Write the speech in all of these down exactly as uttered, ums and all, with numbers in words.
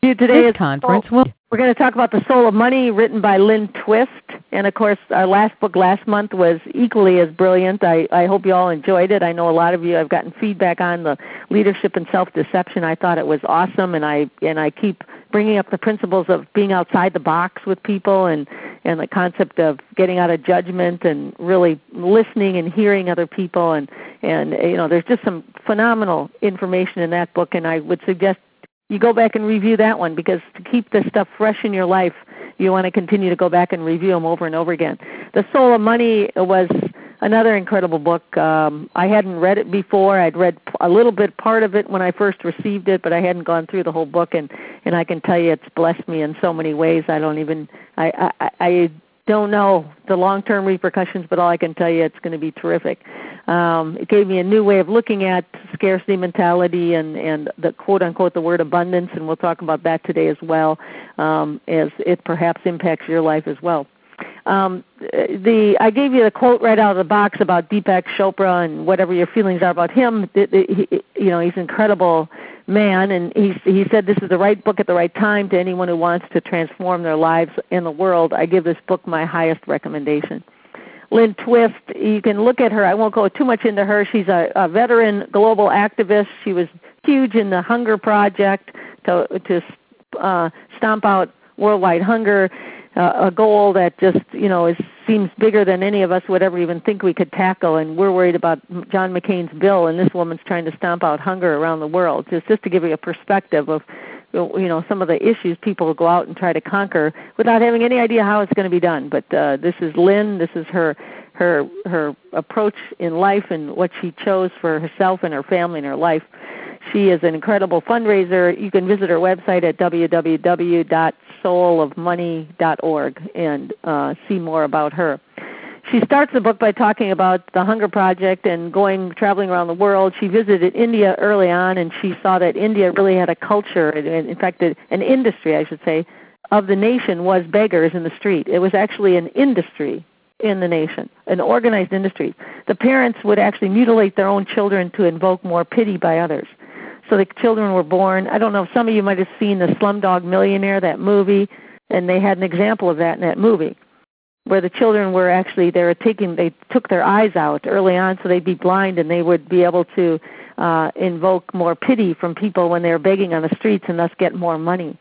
Today this conference will... We're going to talk about The Soul of Money, written by Lynn Twist. And, of course, our last book last month was equally as brilliant. I, I hope you all enjoyed it. I know a lot of you have gotten feedback on the leadership and self-deception. I thought it was awesome, and I and I keep bringing up the principles of being outside the box with people and, and the concept of getting out of judgment and really listening and hearing other people. And, and you know, there's just some phenomenal information in that book, and I would suggest you go back and review that one, because to keep this stuff fresh in your life, you want to continue to go back and review them over and over again. The Soul of Money was another incredible book. Um, I hadn't read it before. I'd read a little bit, part of it when I first received it, but I hadn't gone through the whole book, and, and I can tell you it's blessed me in so many ways. I don't even, I, I, I don't know the long-term repercussions, but all I can tell you, it's going to be terrific. Um, it gave me a new way of looking at scarcity mentality and, and the quote-unquote the word abundance, and we'll talk about that today as well, um, as it perhaps impacts your life as well. Um, the I gave you the quote right out of the box about Deepak Chopra and whatever your feelings are about him. It, it, he, you know, he's an incredible man, and he, he said this is the right book at the right time to anyone who wants to transform their lives in the world. I give this book my highest recommendation. Lynn Twist, you can look at her. I won't go too much into her. She's a, a veteran global activist. She was huge in the Hunger Project to, to uh, stomp out worldwide hunger, uh, a goal that just, you know, is, seems bigger than any of us would ever even think we could tackle. And we're worried about John McCain's bill, and this woman's trying to stomp out hunger around the world. Just, just to give you a perspective of, you know, some of the issues people go out and try to conquer without having any idea how it's going to be done. But uh, this is Lynn. This is her her her approach in life and what she chose for herself and her family and her life. She is an incredible fundraiser. You can visit her website at w w w dot soul of money dot org and uh, see more about her. She starts the book by talking about the Hunger Project and going traveling around the world. She visited India early on, and she saw that India really had a culture, and in fact an industry, I should say, of the nation was beggars in the street. It was actually an industry in the nation, an organized industry. The parents would actually mutilate their own children to invoke more pity by others. So the children were born. I don't know if some of you might have seen the Slumdog Millionaire, that movie, and they had an example of that in that movie, where the children were actually, they were taking, they took their eyes out early on so they'd be blind, and they would be able to uh, invoke more pity from people when they were begging on the streets and thus get more money.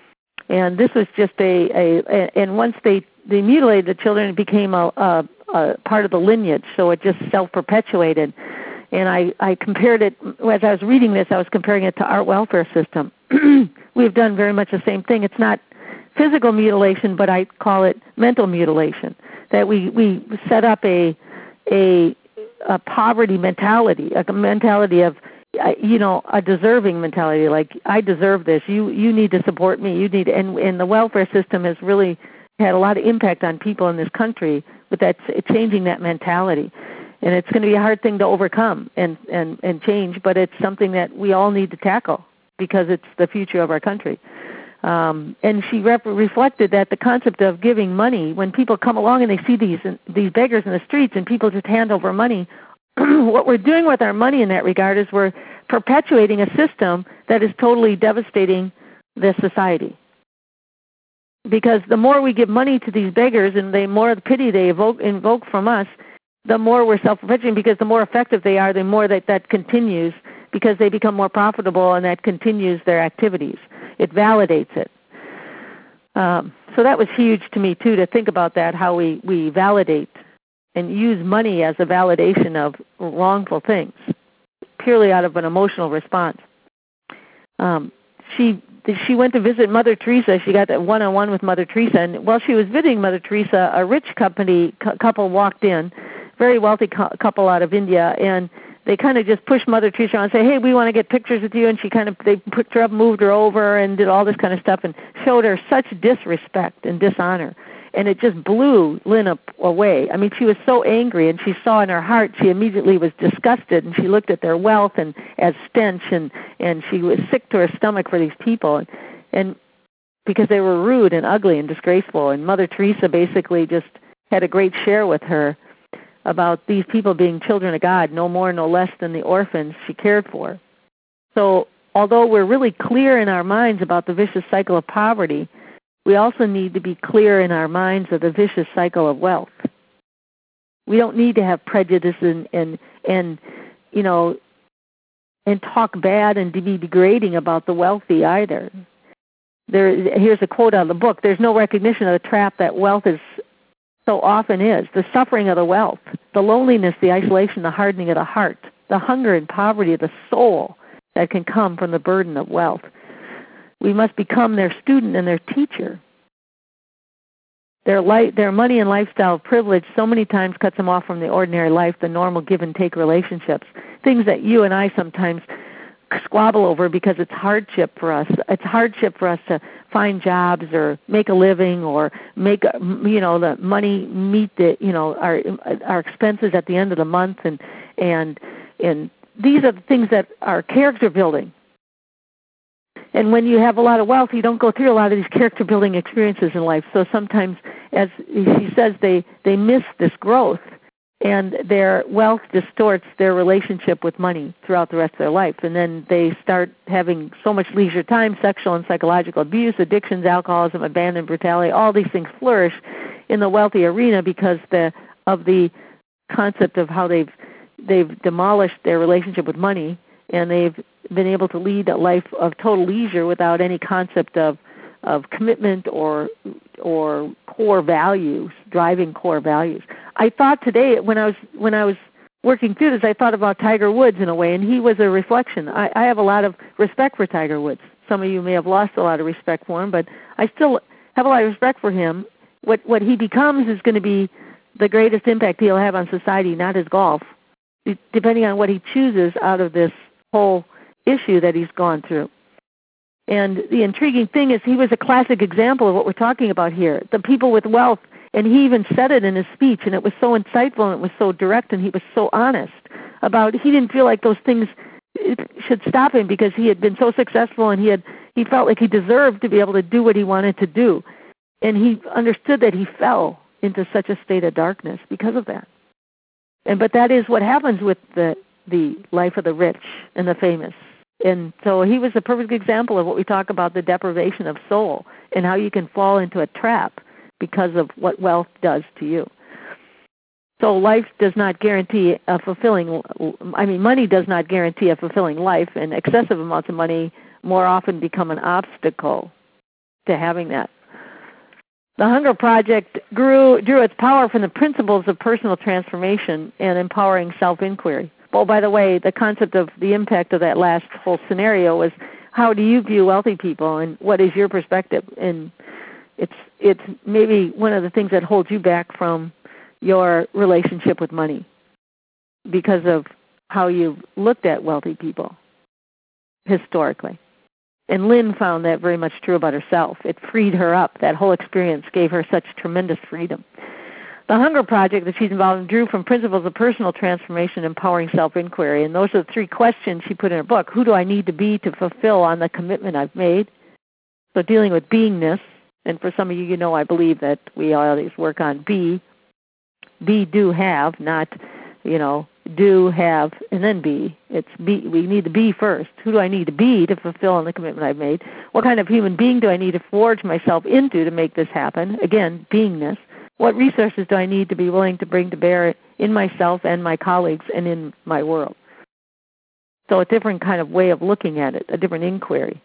And this was just a, a, a and once they, they mutilated the children, it became a, a, a part of the lineage, so it just self-perpetuated. And I, I compared it, as I was reading this, I was comparing it to our welfare system. We've done very much the same thing. It's not physical mutilation, but I call it mental mutilation, that we, we set up a, a, a poverty mentality, a mentality of, you know, a deserving mentality, like I deserve this, you, you need to support me, you need, and, and the welfare system has really had a lot of impact on people in this country with that, changing that mentality. And it's going to be a hard thing to overcome and, and, and change, but it's something that we all need to tackle because it's the future of our country. Um, and she rep- reflected that the concept of giving money, when people come along and they see these these beggars in the streets and people just hand over money, what we're doing with our money in that regard is we're perpetuating a system that is totally devastating this society. Because the more we give money to these beggars and the more pity they evoke, invoke from us, the more we're self-perpetuating, because the more effective they are, the more that that continues, because they become more profitable and that continues their activities. It validates it. Um, so that was huge to me, too, to think about that, how we, we validate and use money as a validation of wrongful things, purely out of an emotional response. Um, she she went to visit Mother Teresa. She got that one-on-one with Mother Teresa, and while she was visiting Mother Teresa, a rich company cu- couple walked in, very wealthy cu- couple out of India, and they kind of just pushed Mother Teresa and say, hey, we want to get pictures with you. And she kind of, they picked her up, moved her over, and did all this kind of stuff and showed her such disrespect and dishonor. And it just blew Lynn up away. I mean, she was so angry, and she saw in her heart, she immediately was disgusted, and she looked at their wealth and as stench, and, and she was sick to her stomach for these people. And, and because they were rude and ugly and disgraceful. And Mother Teresa basically just had a great share with her about these people being children of God, no more, no less than the orphans she cared for. So although we're really clear in our minds about the vicious cycle of poverty, we also need to be clear in our minds of the vicious cycle of wealth. We don't need to have prejudice and, and, and you know, and talk bad and to be degrading about the wealthy either. There, here's a quote out of the book: there's no recognition of the trap that wealth is so often is, the suffering of the wealth, the loneliness, the isolation, the hardening of the heart, the hunger and poverty of the soul that can come from the burden of wealth. We must become their student and their teacher. Their, light, their money and lifestyle of privilege so many times cuts them off from the ordinary life, the normal give-and-take relationships, things that you and I sometimes squabble over because it's hardship for us. It's hardship for us to find jobs or make a living or make, you know, the money meet the, you know, our our expenses at the end of the month, and and and these are the things that are character building. And when you have a lot of wealth, you don't go through a lot of these character building experiences in life. So sometimes, as he says, they they miss this growth. And their wealth distorts their relationship with money throughout the rest of their life. And then they start having so much leisure time, sexual and psychological abuse, addictions, alcoholism, abandonment, brutality, all these things flourish in the wealthy arena because the, of the concept of how they've, they've demolished their relationship with money, and they've been able to lead a life of total leisure without any concept of, of commitment or or core values, driving core values. I thought today when I was when I was working through this, I thought about Tiger Woods in a way, and he was a reflection. I, I have a lot of respect for Tiger Woods. Some of you may have lost a lot of respect for him, but I still have a lot of respect for him. What what he becomes is going to be the greatest impact he'll have on society, not his golf, depending on what he chooses out of this whole issue that he's gone through. And the intriguing thing is he was a classic example of what we're talking about here. The people with wealth, and he even said it in his speech, and it was so insightful and it was so direct, and he was so honest about he didn't feel like those things should stop him because he had been so successful, and he had he felt like he deserved to be able to do what he wanted to do. And he understood that he fell into such a state of darkness because of that. And but that is what happens with the the life of the rich and the famous. And so he was a perfect example of what we talk about, the deprivation of soul, and how you can fall into a trap because of what wealth does to you. So life does not guarantee a fulfilling, I mean, money does not guarantee a fulfilling life, and excessive amounts of money more often become an obstacle to having that. The Hunger Project grew, drew its power from the principles of personal transformation and empowering self-inquiry. Oh, by the way, the concept of the impact of that last whole scenario was, how do you view wealthy people, and what is your perspective? And it's it's maybe one of the things that holds you back from your relationship with money because of how you've looked at wealthy people historically. And Lynn found that very much true about herself. It freed her up. That whole experience gave her such tremendous freedom. The Hunger Project that she's involved in drew from principles of personal transformation, empowering self-inquiry. And those are the three questions she put in her book. Who do I need to be to fulfill on the commitment I've made? So dealing with beingness. And for some of you, you know I believe that we always work on be. Be, do, have, not, you know, do, have, and then be. It's be. We need to be first. Who do I need to be to fulfill on the commitment I've made? What kind of human being do I need to forge myself into to make this happen? Again, beingness. What resources do I need to be willing to bring to bear in myself and my colleagues and in my world? So a different kind of way of looking at it, a different inquiry.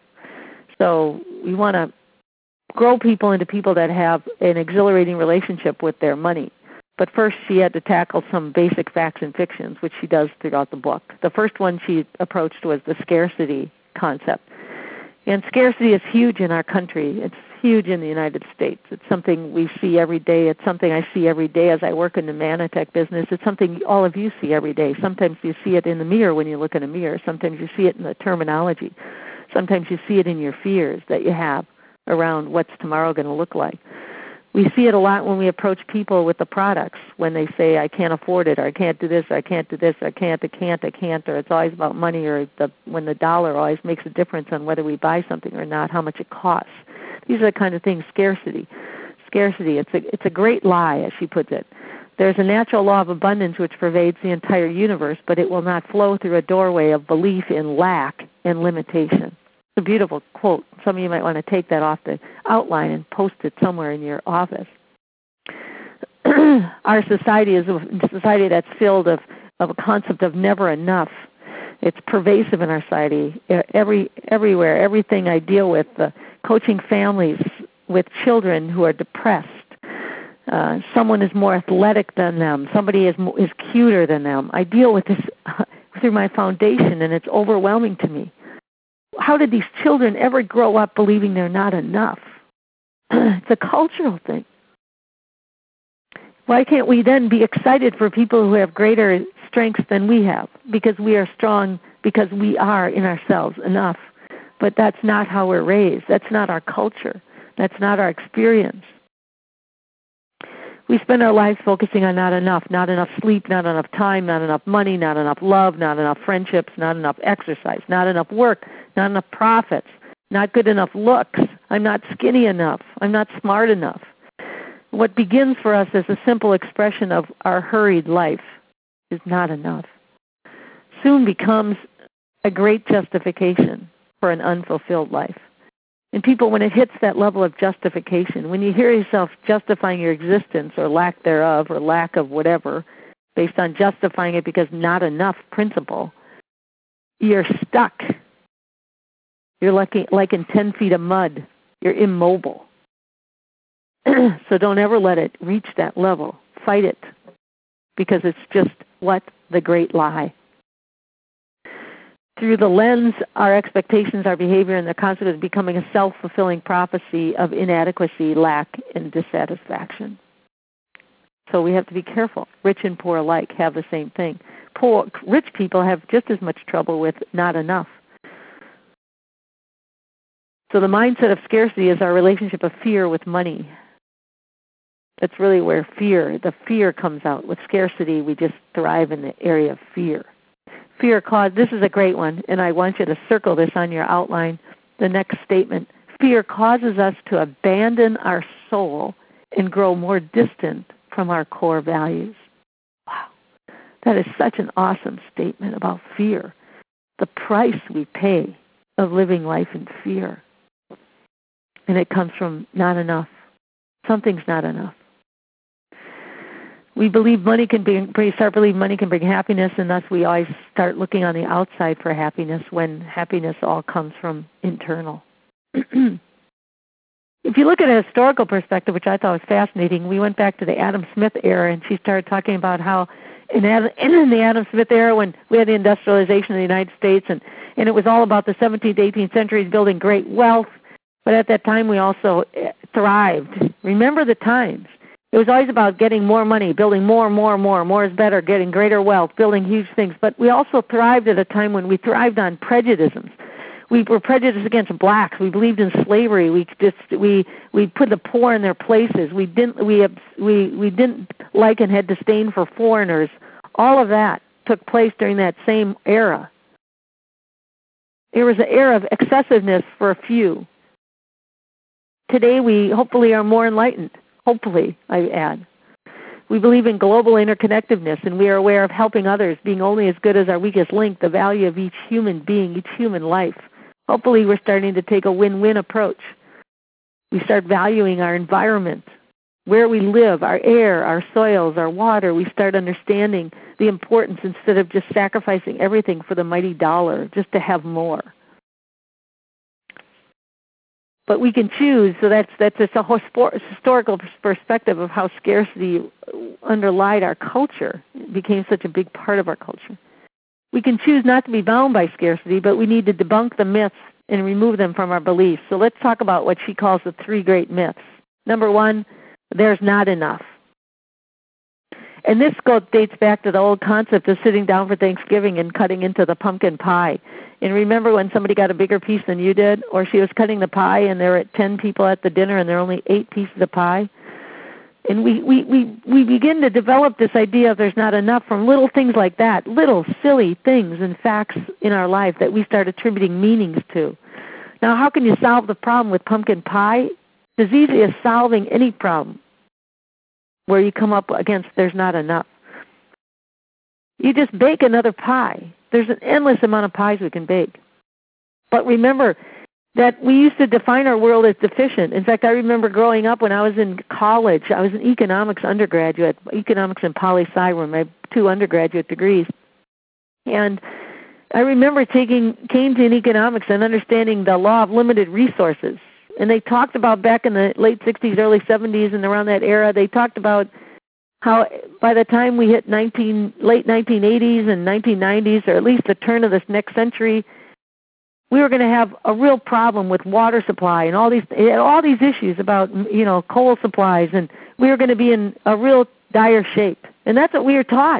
So we want to grow people into people that have an exhilarating relationship with their money. But first she had to tackle some basic facts and fictions, which she does throughout the book. The first one she approached was the scarcity concept. And scarcity is huge in our country. It's huge in the United States. It's something we see every day. It's something I see every day as I work in the Manatech business. It's something all of you see every day. Sometimes you see it in the mirror when you look in a mirror. Sometimes you see it in the terminology. Sometimes you see it in your fears that you have around what's tomorrow going to look like. We see it a lot when we approach people with the products, when they say, I can't afford it, or I can't do this, or I can't do this, or I can't, I can't, I can't, or it's always about money, or the, when the dollar always makes a difference on whether we buy something or not, how much it costs. These are the kind of things, scarcity. Scarcity, it's a, it's a great lie, as she puts it. There's a natural law of abundance which pervades the entire universe, but it will not flow through a doorway of belief in lack and limitation. It's a beautiful quote. Some of you might want to take that off the outline and post it somewhere in your office. Our society is a society that's filled of, of a concept of never enough. It's pervasive in our society. Every, everywhere, everything I deal with, uh, coaching families with children who are depressed. Uh, someone is more athletic than them. Somebody is is cuter than them. I deal with this uh, through my foundation, and it's overwhelming to me. How did these children ever grow up believing they're not enough? It's a cultural thing. Why can't we then be excited for people who have greater strengths than we have? Because we are strong, because we are in ourselves enough. But that's not how we're raised. That's not our culture. That's not our experience. We spend our lives focusing on not enough, not enough sleep, not enough time, not enough money, not enough love, not enough friendships, not enough exercise, not enough work, not enough profits, not good enough looks. I'm not skinny enough. I'm not smart enough. What begins for us as a simple expression of our hurried life is not enough. Soon becomes a great justification for an unfulfilled life. And people, when it hits that level of justification, when you hear yourself justifying your existence or lack thereof or lack of whatever based on justifying it because not enough principle, you're stuck. You're like, like in ten feet of mud. You're immobile. So don't ever let it reach that level. Fight it, because it's just what? The great lie. Through the lens, our expectations, our behavior, and the consequence becoming a self-fulfilling prophecy of inadequacy, lack, and dissatisfaction. So we have to be careful. Rich and poor alike have the same thing. Poor, rich people have just as much trouble with not enough. So the mindset of scarcity is our relationship of fear with money. That's really where fear, the fear comes out. With scarcity, we just thrive in the area of fear. Fear cause, this is a great one, and I want you to circle this on your outline, the next statement. Fear causes us to abandon our soul and grow more distant from our core values. Wow. That is such an awesome statement about fear. The price we pay of living life in fear. And it comes from not enough. Something's not enough. We believe money can bring, we start believing money can bring happiness, and thus we always start looking on the outside for happiness when happiness all comes from internal. If you look at a historical perspective, which I thought was fascinating, we went back to the Adam Smith era, and she started talking about how in, Adam, in the Adam Smith era, when we had the industrialization of the United States, and, and it was all about the seventeenth, eighteenth centuries building great wealth, but at that time we also thrived. Remember the times. It was always about getting more money, building more, more, more. More is better, getting greater wealth, building huge things. But we also thrived at a time when we thrived on prejudices. We were prejudiced against blacks. We believed in slavery. We just we we put the poor in their places. We didn't we we we didn't like and had disdain for foreigners. All of that took place during that same era. It was an era of excessiveness for a few. Today we hopefully are more enlightened. Hopefully, I add. We believe in global interconnectedness, and we are aware of helping others, being only as good as our weakest link, the value of each human being, each human life. Hopefully, we're starting to take a win-win approach. We start valuing our environment, where we live, our air, our soils, our water. We start understanding the importance instead of just sacrificing everything for the mighty dollar, just to have more. But we can choose, so that's that's just a historical perspective of how scarcity underlied our culture. It became such a big part of our culture. We can choose not to be bound by scarcity, but we need to debunk the myths and remove them from our beliefs. So let's talk about what she calls the three great myths. Number one, there's not enough. And this goes, dates back to the old concept of sitting down for Thanksgiving and cutting into the pumpkin pie. And remember when somebody got a bigger piece than you did, or she was cutting the pie and there were ten people at the dinner and there are only eight pieces of pie? And we, we, we, we begin to develop this idea of there's not enough from little things like that, little silly things and facts in our life that we start attributing meanings to. Now, how can you solve the problem with pumpkin pie? It's as easy as solving any problem. where you come up against there's not enough. You just bake another pie. There's an endless amount of pies we can bake. But remember that we used to define our world as deficient. In fact, I remember growing up when I was in college, I was an economics undergraduate, economics and poli-sci were my two undergraduate degrees. And I remember taking Keynesian economics and understanding the law of limited resources. And they talked about back in the late sixties, early seventies, and around that era, they talked about how by the time we hit nineteen, late nineteen eighties and nineteen nineties, or at least the turn of this next century, we were going to have a real problem with water supply and all these all these issues about, you know, coal supplies, and we were going to be in a real dire shape. And that's what we were taught.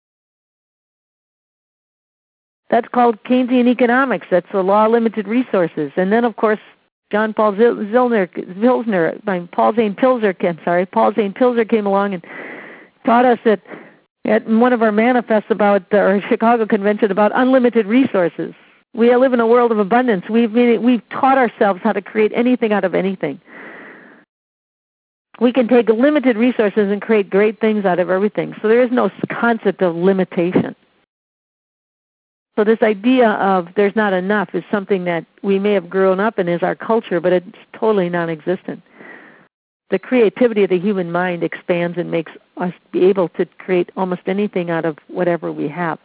That's called Keynesian economics. That's the law of limited resources. And then, of course, John Paul Zillner, Pilsner, Paul Zane Pilzer, I'm sorry, Paul Zane Pilzer came along and taught us that at one of our manifests about uh, our Chicago convention about unlimited resources. We live in a world of abundance. We've we've taught ourselves how to create anything out of anything. We can take limited resources and create great things out of everything. So there is no concept of limitation. So this idea of there's not enough is something that we may have grown up in as our culture, but it's totally non-existent. The creativity of the human mind expands and makes us be able to create almost anything out of whatever we have.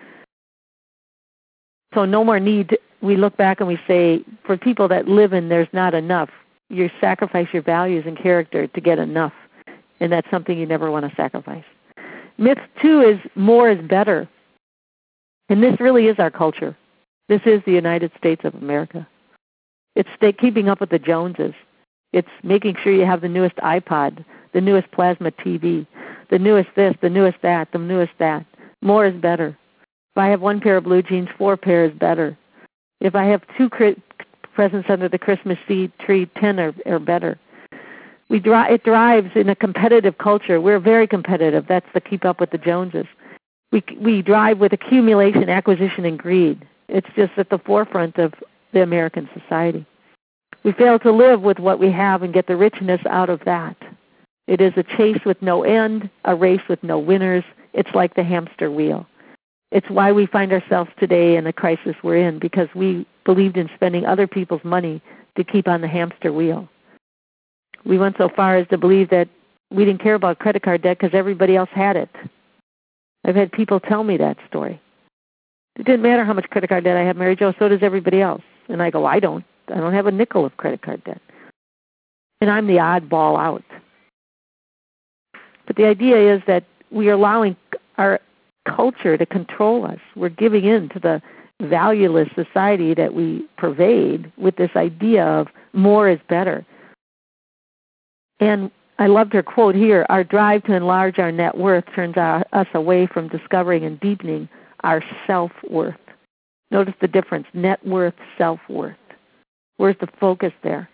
So no more need, we look back and we say, for people that live in there's not enough, you sacrifice your values and character to get enough, and that's something you never want to sacrifice. Myth two is more is better. And this really is our culture. This is the United States of America. It's stay, keeping up with the Joneses. It's making sure you have the newest iPod, the newest plasma T V, the newest this, the newest that, the newest that. More is better. If I have one pair of blue jeans, four pair is better. If I have two presents under the Christmas tree, ten are, are better. We dri- it drives in a competitive culture. We're very competitive. That's the keep up with the Joneses. We we drive with accumulation, acquisition, and greed. It's just at the forefront of the American society. We fail to live with what we have and get the richness out of that. It is a chase with no end, a race with no winners. It's like the hamster wheel. It's why we find ourselves today in the crisis we're in, because we believed in spending other people's money to keep on the hamster wheel. We went so far as to believe that we didn't care about credit card debt because everybody else had it. I've had people tell me that story. It didn't matter how much credit card debt I have, Mary Jo, so does everybody else. And I go, I don't. I don't have a nickel of credit card debt. And I'm the oddball out. But the idea is that we are allowing our culture to control us. We're giving in to the valueless society that we pervade with this idea of more is better. And I loved her quote here, our drive to enlarge our net worth turns our, us away from discovering and deepening our self-worth. Notice the difference, net worth, self-worth. Where's the focus there?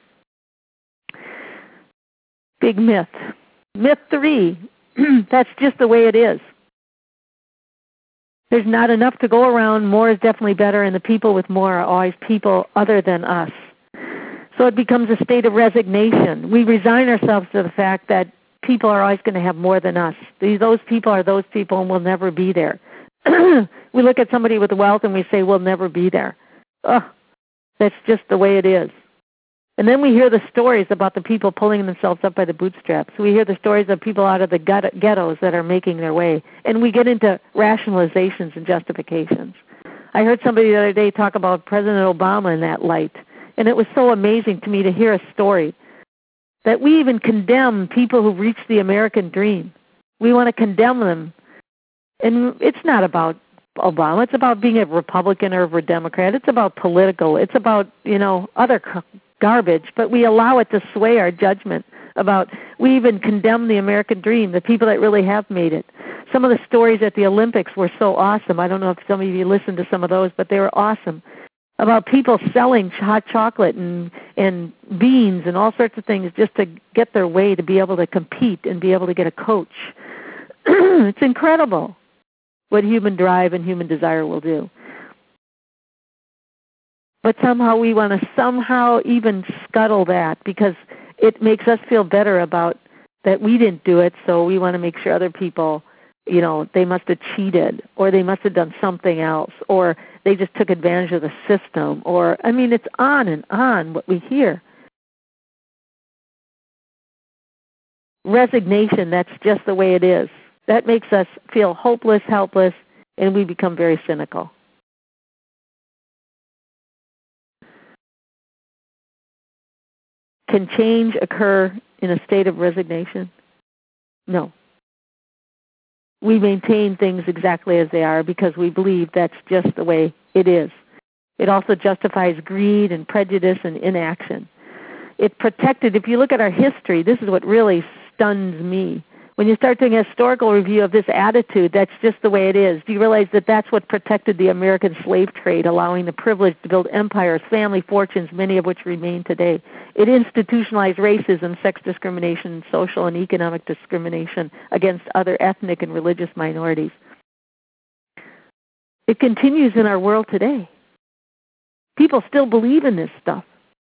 Big myth. Myth three, that's just the way it is. There's not enough to go around, more is definitely better, and the people with more are always people other than us. So it becomes a state of resignation. We resign ourselves to the fact that people are always going to have more than us. These, those people are those people and will never be there. We look at somebody with wealth and we say, we'll never be there. Ugh, that's just the way it is. And then we hear the stories about the people pulling themselves up by the bootstraps. We hear the stories of people out of the ghettos that are making their way. And we get into rationalizations and justifications. I heard somebody the other day talk about President Obama in that light. And it was so amazing to me to hear a story that we even condemn people who reach the American dream. We want to condemn them. And it's not about Obama. It's about being a Republican or a Democrat. It's about political. It's about, you know, other garbage. But we allow it to sway our judgment about, we even condemn the American dream, the people that really have made it. Some of the stories at the Olympics were so awesome. I don't know if some of you listened to some of those, but they were awesome. About people selling hot chocolate and, and beans and all sorts of things just to get their way to be able to compete and be able to get a coach. It's incredible what human drive and human desire will do. But somehow we want to somehow even scuttle that because it makes us feel better about that we didn't do it, so we want to make sure other people, you know, they must have cheated, or they must have done something else, or they just took advantage of the system, or, I mean, it's on and on what we hear. Resignation, that's just the way it is. That makes us feel hopeless, helpless, and we become very cynical. Can change occur in a state of resignation? No. We maintain things exactly as they are because we believe that's just the way it is. It also justifies greed and prejudice and inaction. It protected, if you look at our history, this is what really stuns me. When you start doing a historical review of this attitude, that's just the way it is. Do you realize that that's what protected the American slave trade, allowing the privileged to build empires, family fortunes, many of which remain today? It institutionalized racism, sex discrimination, social and economic discrimination against other ethnic and religious minorities. It continues in our world today. People still believe in this stuff.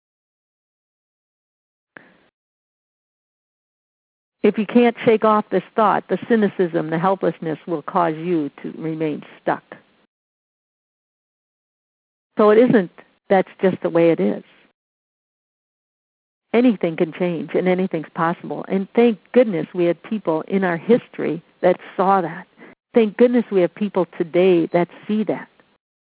If you can't shake off this thought, the cynicism, the helplessness will cause you to remain stuck. So it isn't, that's just the way it is. Anything can change and anything's possible. And thank goodness we had people in our history that saw that. Thank goodness we have people today that see that.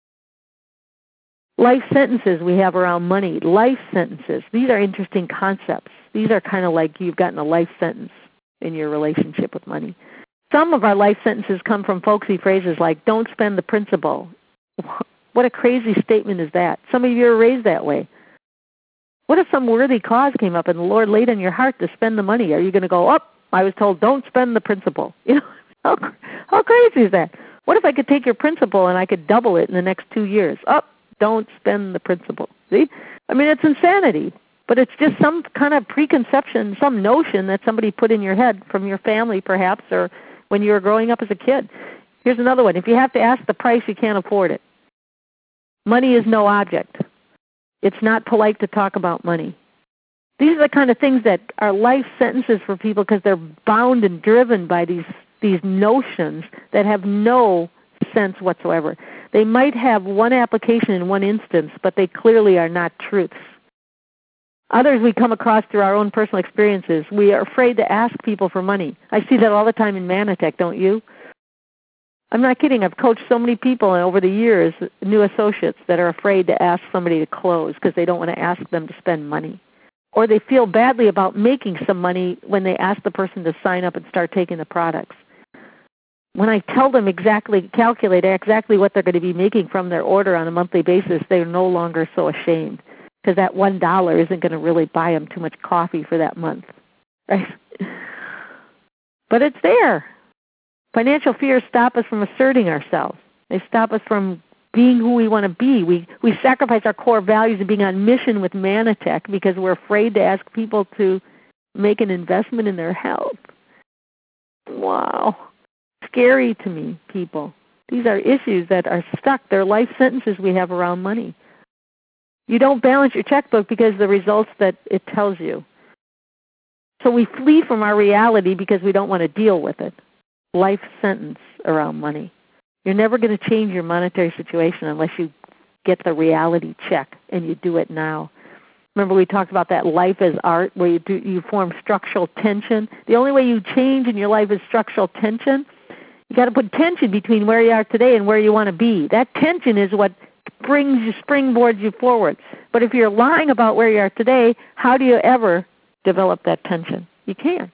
Life sentences we have around money. Life sentences. These are interesting concepts. These are kind of like you've gotten a life sentence in your relationship with money. Some of our life sentences come from folksy phrases like, don't spend the principal. What a crazy statement is that? Some of you are raised that way. What if some worthy cause came up and the Lord laid on your heart to spend the money? Are you going to go, oh, I was told don't spend the principal? You know, how, how crazy is that? What if I could take your principal and I could double it in the next two years? Oh, don't spend the principal. See? I mean, it's insanity. But it's just some kind of preconception, some notion that somebody put in your head from your family perhaps, or when you were growing up as a kid. Here's another one. If you have to ask the price, you can't afford it. Money is no object. It's not polite to talk about money. These are the kind of things that are life sentences for people because they're bound and driven by these, these notions that have no sense whatsoever. They might have one application in one instance, but they clearly are not truths. Others we come across through our own personal experiences. We are afraid to ask people for money. I see that all the time in Manatech, don't you? I'm not kidding. I've coached so many people over the years, new associates, that are afraid to ask somebody to close because they don't want to ask them to spend money. Or they feel badly about making some money when they ask the person to sign up and start taking the products. When I tell them exactly, calculate exactly what they're going to be making from their order on a monthly basis, they're no longer so ashamed. Because that one dollar isn't going to really buy them too much coffee for that month, right? But it's there. Financial fears stop us from asserting ourselves. They stop us from being who we want to be. We we sacrifice our core values of being on mission with Manatech because we're afraid to ask people to make an investment in their health. Wow. Scary to me, people. These are issues that are stuck. They're life sentences we have around money. You don't balance your checkbook because of the results that it tells you. So we flee from our reality because we don't want to deal with it. Life sentence around money. You're never going to change your monetary situation unless you get the reality check, and you do it now. Remember we talked about that life as art, where you, do, you form structural tension. The only way you change in your life is structural tension. You got to put tension between where you are today and where you want to be. That tension is what brings you, springboards you forward. But if you're lying about where you are today, how do you ever develop that tension? You can't.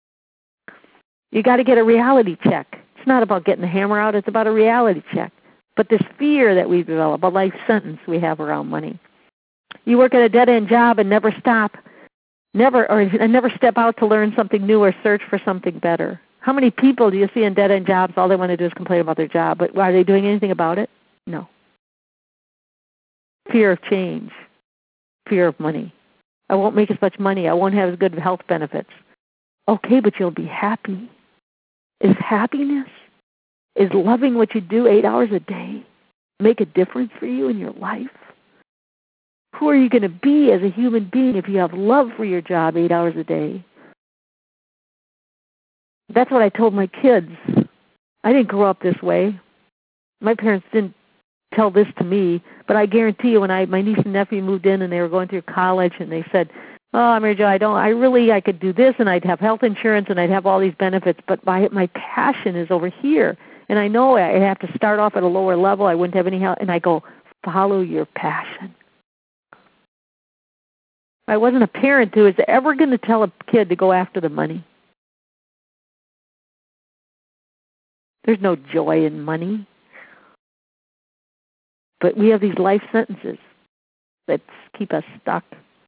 You got to get a reality check. It's not about getting the hammer out. It's about a reality check. But this fear that we develop, a life sentence we have around money. You work at a dead-end job and never stop, never or and never step out to learn something new or search for something better. How many people do you see in dead-end jobs? All they want to do is complain about their job, but are they doing anything about it? No. Fear of change, fear of money. I won't make as much money. I won't have as good health benefits. Okay, but you'll be happy. Is happiness, is loving what you do eight hours a day make a difference for you in your life? Who are you going to be as a human being if you have love for your job eight hours a day? That's what I told my kids. I didn't grow up this way. My parents didn't tell this to me, but I guarantee you when I my niece and nephew moved in and they were going through college and they said, oh, Mary Jo, I don't, I really, I could do this and I'd have health insurance and I'd have all these benefits, but my, my passion is over here. And I know I'd have to start off at a lower level. I wouldn't have any help. And I go, follow your passion. I wasn't a parent who is ever going to tell a kid to go after the money. There's no joy in money. But we have these life sentences that keep us stuck.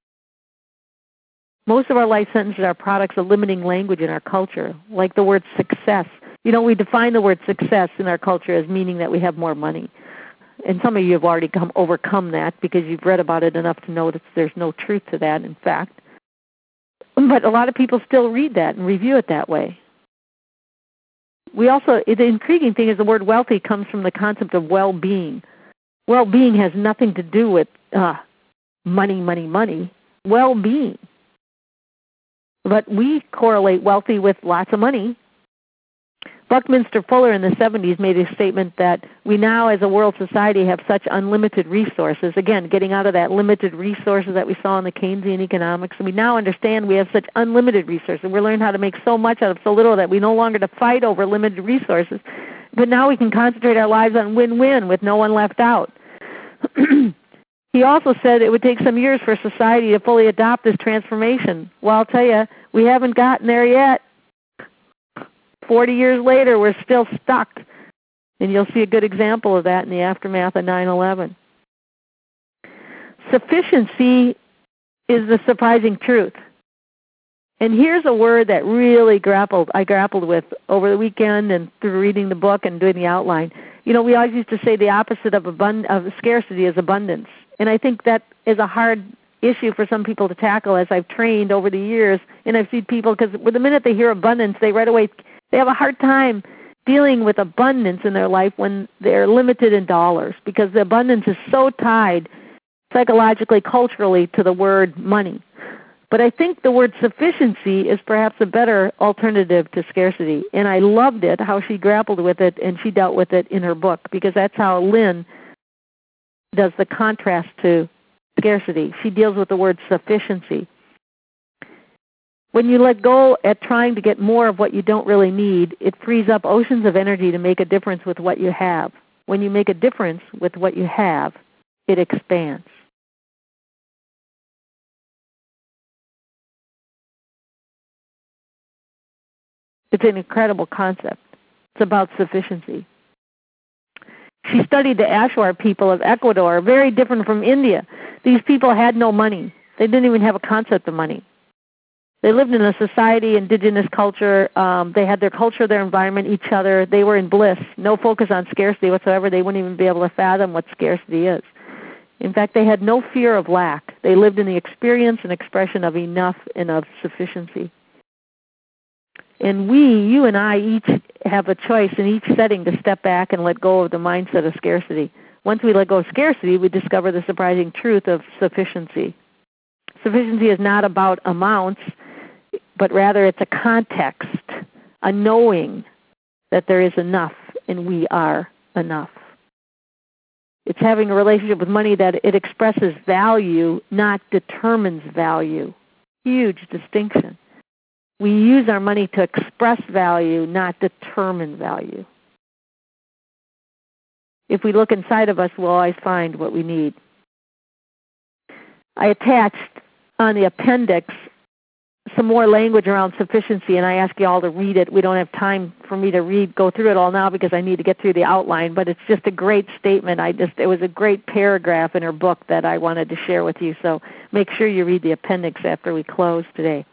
Most of our life sentences are products of limiting language in our culture, like the word success. You know, we define the word success in our culture as meaning that we have more money. And some of you have already come overcome that because you've read about it enough to know that there's no truth to that, in fact. But a lot of people still read that and review it that way. We also, the intriguing thing is the word wealthy comes from the concept of well-being. Well-being has nothing to do with uh, money, money, money. Well-being. But we correlate wealthy with lots of money. Buckminster Fuller in the seventies made a statement that we now as a world society have such unlimited resources. Again, getting out of that limited resources that we saw in the Keynesian economics. And we now understand we have such unlimited resources. We're learning how to make so much out of so little that we no longer have to fight over limited resources. But now we can concentrate our lives on win-win with no one left out. He also said it would take some years for society to fully adopt this transformation. Well, I'll tell you, we haven't gotten there yet. Forty years later, we're still stuck. And you'll see a good example of that in the aftermath of nine eleven. Sufficiency is the surprising truth. And here's a word that really grappled I grappled with over the weekend and through reading the book and doing the outline. You know, we always used to say the opposite of, abund- of scarcity is abundance. And I think that is a hard issue for some people to tackle as I've trained over the years. And I've seen people, because the minute they hear abundance, they right away, they have a hard time dealing with abundance in their life when they're limited in dollars, because the abundance is so tied psychologically, culturally to the word money. But I think the word sufficiency is perhaps a better alternative to scarcity. And I loved it, how she grappled with it and she dealt with it in her book, because that's how Lynn does the contrast to scarcity. She deals with the word sufficiency. When you let go at trying to get more of what you don't really need, it frees up oceans of energy to make a difference with what you have. When you make a difference with what you have, it expands. It's an incredible concept. It's about sufficiency. She studied the Ashwar people of Ecuador, very different from India. These people had no money. They didn't even have a concept of money. They lived in a society, indigenous culture. Um, they had their culture, their environment, each other. They were in bliss. No focus on scarcity whatsoever. They wouldn't even be able to fathom what scarcity is. In fact, they had no fear of lack. They lived in the experience and expression of enough and of sufficiency. And we, you and I, each have a choice in each setting to step back and let go of the mindset of scarcity. Once we let go of scarcity, we discover the surprising truth of sufficiency. Sufficiency is not about amounts, but rather it's a context, a knowing that there is enough and we are enough. It's having a relationship with money that it expresses value, not determines value. Huge distinction. We use our money to express value, not determine value. If we look inside of us, we'll always find what we need. I attached on the appendix some more language around sufficiency, and I ask you all to read it. We don't have time for me to read, go through it all now because I need to get through the outline, but it's just a great statement. I just it was a great paragraph in her book that I wanted to share with you, so make sure you read the appendix after we close today.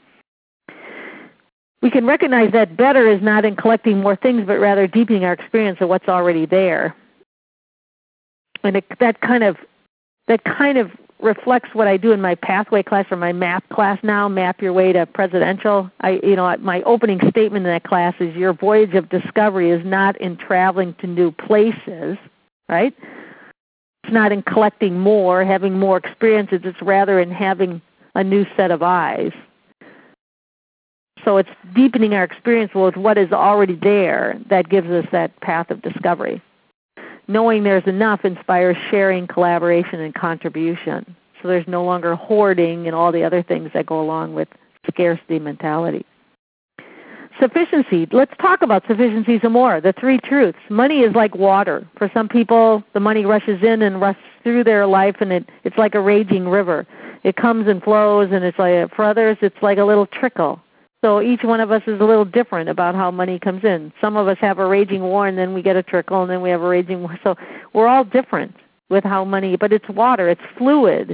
We can recognize that better is not in collecting more things, but rather deepening our experience of what's already there. And it, that kind of that kind of reflects what I do in my pathway class or my map class now, Map Your Way to Presidential. I, you know, my opening statement in that class is your voyage of discovery is not in traveling to new places, right? It's not in collecting more, having more experiences. It's rather in having a new set of eyes. So it's deepening our experience with what is already there that gives us that path of discovery. Knowing there's enough inspires sharing, collaboration, and contribution. So there's no longer hoarding and all the other things that go along with scarcity mentality. Sufficiency. Let's talk about sufficiency some more. The three truths. Money is like water. For some people, the money rushes in and rushes through their life, and it, it's like a raging river. It comes and flows, and it's like, for others, it's like a little trickle. So each one of us is a little different about how money comes in. Some of us have a raging war, and then we get a trickle, and then we have a raging war. So we're all different with how money, but it's water. It's fluid.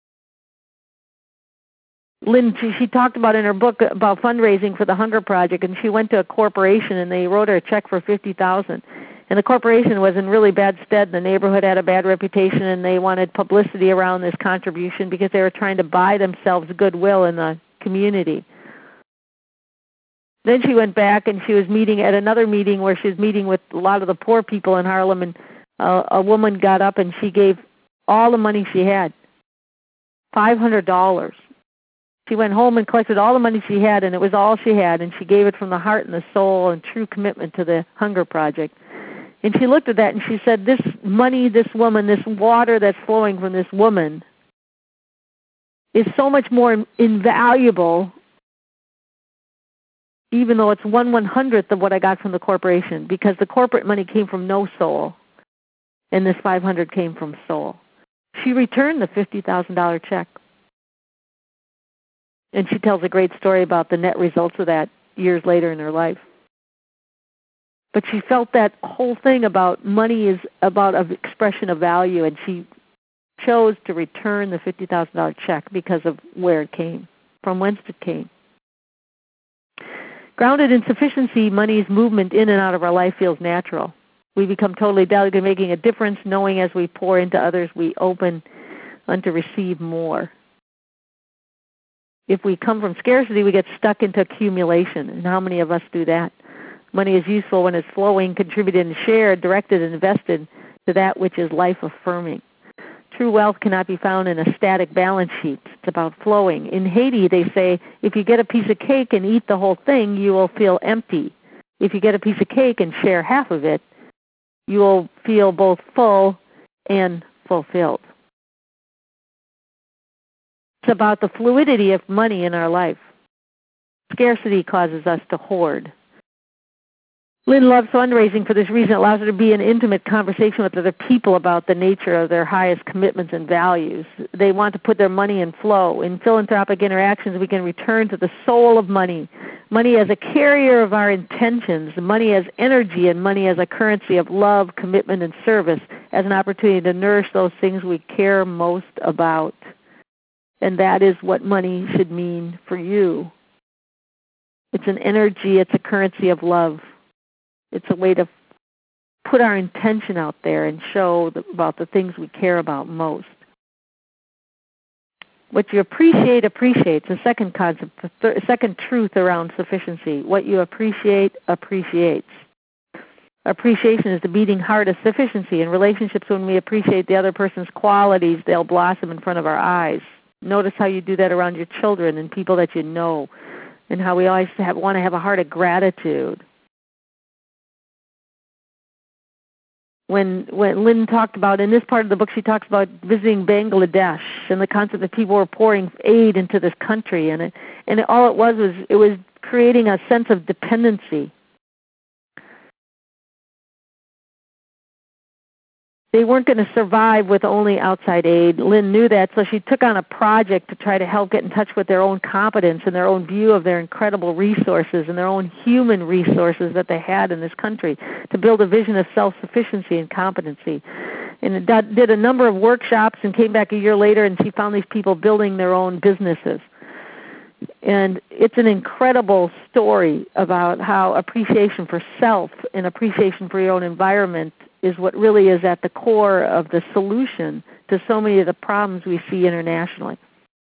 Lynn, she, she talked about in her book about fundraising for the Hunger Project, and she went to a corporation, and they wrote her a check for fifty thousand dollars. And the corporation was in really bad stead. The neighborhood had a bad reputation, and they wanted publicity around this contribution because they were trying to buy themselves goodwill in the community. Then she went back, and she was meeting at another meeting where she was meeting with a lot of the poor people in Harlem, and uh, a woman got up, and she gave all the money she had, five hundred dollars. She went home and collected all the money she had, and it was all she had, and she gave it from the heart and the soul and true commitment to the Hunger Project. And she looked at that, and she said, this money, this woman, this water that's flowing from this woman is so much more invaluable, even though it's one one-hundredth of what I got from the corporation, because the corporate money came from no soul, and this five hundred came from soul. She returned the fifty thousand dollars check. And she tells a great story about the net results of that years later in her life. But she felt that whole thing about money is about an expression of value, and she chose to return the fifty thousand dollars check because of where it came, from whence it came. Grounded in sufficiency, money's movement in and out of our life feels natural. We become totally delicate, making a difference, knowing as we pour into others, we open unto receive more. If we come from scarcity, we get stuck into accumulation. And how many of us do that? Money is useful when it's flowing, contributed and shared, directed and invested to that which is life-affirming. True wealth cannot be found in a static balance sheet. It's about flowing. In Haiti, they say, if you get a piece of cake and eat the whole thing, you will feel empty. If you get a piece of cake and share half of it, you will feel both full and fulfilled. It's about the fluidity of money in our life. Scarcity causes us to hoard. Lynn loves fundraising for this reason. It allows her to be in intimate conversation with other people about the nature of their highest commitments and values. They want to put their money in flow. In philanthropic interactions, we can return to the soul of money. Money as a carrier of our intentions, money as energy, and money as a currency of love, commitment, and service, as an opportunity to nourish those things we care most about. And that is what money should mean for you. It's an energy, it's a currency of love. It's a way to put our intention out there and show the, about the things we care about most. What you appreciate appreciates. The second concept, the third, second truth around sufficiency. What you appreciate appreciates. Appreciation is the beating heart of sufficiency. In relationships, when we appreciate the other person's qualities, they'll blossom in front of our eyes. Notice how you do that around your children and people that you know, and how we always have, want to have a heart of gratitude. When when Lynn talked about, in this part of the book, she talks about visiting Bangladesh and the concept that people were pouring aid into this country, and it, and it, all it was was it was creating a sense of dependency. They weren't going to survive with only outside aid. Lynn knew that, so she took on a project to try to help get in touch with their own competence and their own view of their incredible resources and their own human resources that they had in this country, to build a vision of self-sufficiency and competency. And did a number of workshops and came back a year later, and she found these people building their own businesses. And it's an incredible story about how appreciation for self and appreciation for your own environment is what really is at the core of the solution to so many of the problems we see internationally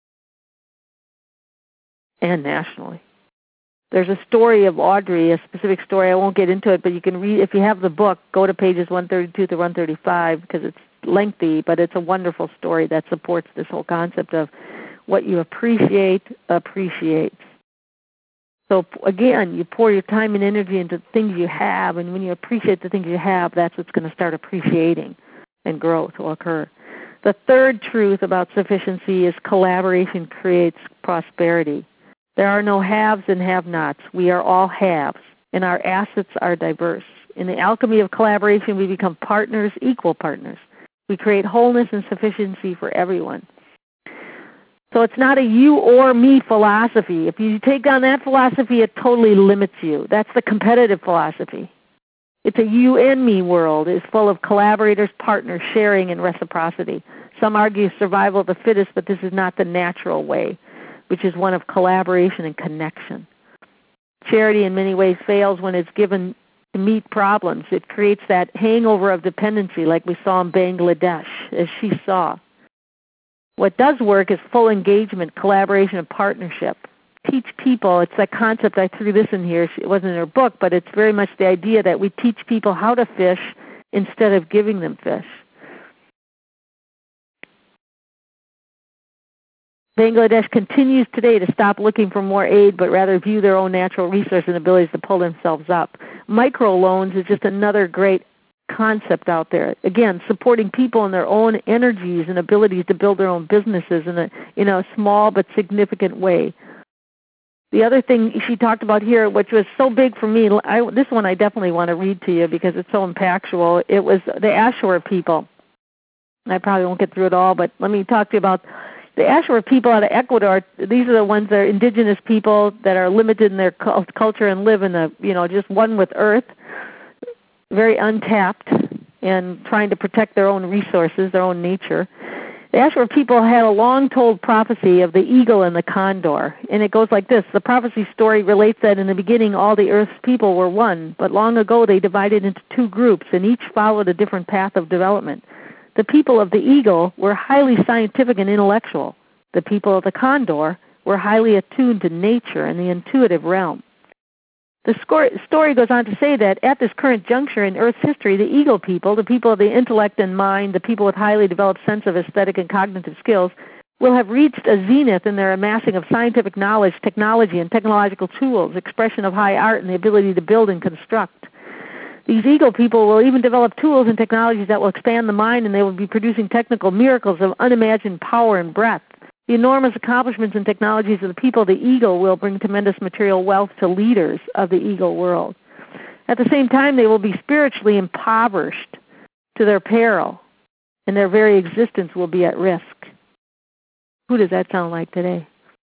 and nationally. There's a story of Audrey, a specific story. I won't get into it, but you can read, if you have the book, go to pages one thirty-two to one thirty-five, because it's lengthy, but it's a wonderful story that supports this whole concept of what you appreciate appreciates. So again, you pour your time and energy into the things you have, and when you appreciate the things you have, that's what's going to start appreciating, and growth will occur. The third truth about sufficiency is collaboration creates prosperity. There are no haves and have-nots. We are all haves, and our assets are diverse. In the alchemy of collaboration, we become partners, equal partners. We create wholeness and sufficiency for everyone. So it's not a you or me philosophy. If you take on that philosophy, it totally limits you. That's the competitive philosophy. It's a you and me world. It's full of collaborators, partners, sharing, and reciprocity. Some argue survival of the fittest, but this is not the natural way, which is one of collaboration and connection. Charity in many ways fails when it's given to meet problems. It creates that hangover of dependency like we saw in Bangladesh, as she saw. What does work is full engagement, collaboration, and partnership. Teach people, it's that concept, I threw this in here, it wasn't in her book, but it's very much the idea that we teach people how to fish instead of giving them fish. Bangladesh continues today to stop looking for more aid, but rather view their own natural resources and abilities to pull themselves up. Microloans is just another great concept out there. Again, supporting people in their own energies and abilities to build their own businesses in a, in a small but significant way. The other thing she talked about here, which was so big for me, I, this one I definitely want to read to you because it's so impactful. It was the Ashur people. I probably won't get through it all, but let me talk to you about the Ashur people out of Ecuador. These are the ones that are indigenous people that are limited in their culture and live in the, you know, just one with earth, very untapped and trying to protect their own resources, their own nature. The Ashur people had a long-told prophecy of the eagle and the condor, and it goes like this. The prophecy story relates that in the beginning all the earth's people were one, but long ago they divided into two groups, and each followed a different path of development. The people of the eagle were highly scientific and intellectual. The people of the condor were highly attuned to nature and the intuitive realm. The story goes on to say that at this current juncture in Earth's history, the eagle people, the people of the intellect and mind, the people with highly developed sense of aesthetic and cognitive skills, will have reached a zenith in their amassing of scientific knowledge, technology, and technological tools, expression of high art, and the ability to build and construct. These eagle people will even develop tools and technologies that will expand the mind, and they will be producing technical miracles of unimagined power and breadth. The enormous accomplishments and technologies of the people of the eagle will bring tremendous material wealth to leaders of the eagle world. At the same time, they will be spiritually impoverished to their peril, and their very existence will be at risk. Who does that sound like today?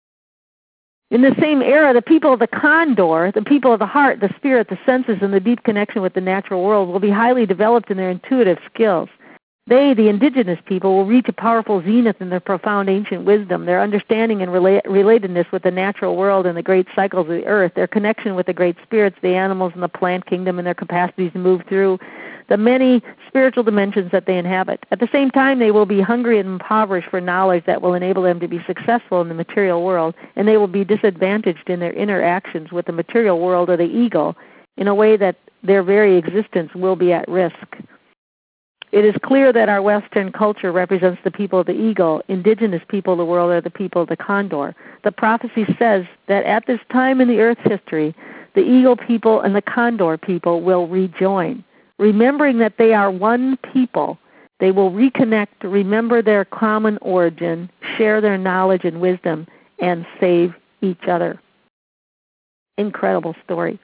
In the same era, the people of the condor, the people of the heart, the spirit, the senses, and the deep connection with the natural world will be highly developed in their intuitive skills. They, the indigenous people, will reach a powerful zenith in their profound ancient wisdom, their understanding and rela- relatedness with the natural world and the great cycles of the earth, their connection with the great spirits, the animals, and the plant kingdom, and their capacities to move through the many spiritual dimensions that they inhabit. At the same time, they will be hungry and impoverished for knowledge that will enable them to be successful in the material world, and they will be disadvantaged in their interactions with the material world or the ego in a way that their very existence will be at risk. It is clear that our Western culture represents the people of the eagle. Indigenous people of the world are the people of the condor. The prophecy says that at this time in the Earth's history, the eagle people and the condor people will rejoin. Remembering that they are one people, they will reconnect, remember their common origin, share their knowledge and wisdom, and save each other. Incredible story.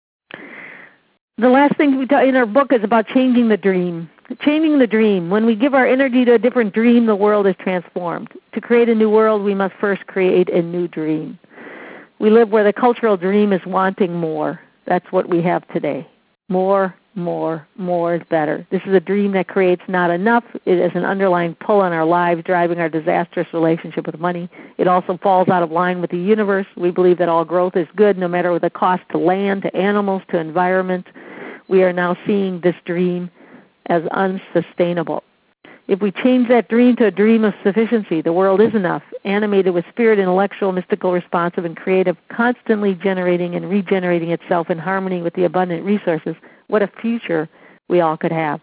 The last thing we talk in our book is about changing the dream. Changing the dream. When we give our energy to a different dream, the world is transformed. To create a new world, we must first create a new dream. We live where the cultural dream is wanting more. That's what we have today. More, more, more is better. This is a dream that creates not enough. It is an underlying pull on our lives, driving our disastrous relationship with money. It also falls out of line with the universe. We believe that all growth is good, no matter what the cost to land, to animals, to environment. We are now seeing this dream as unsustainable. If we change that dream to a dream of sufficiency, the world is enough, animated with spirit, intellectual, mystical, responsive, and creative, constantly generating and regenerating itself in harmony with the abundant resources, what a future we all could have.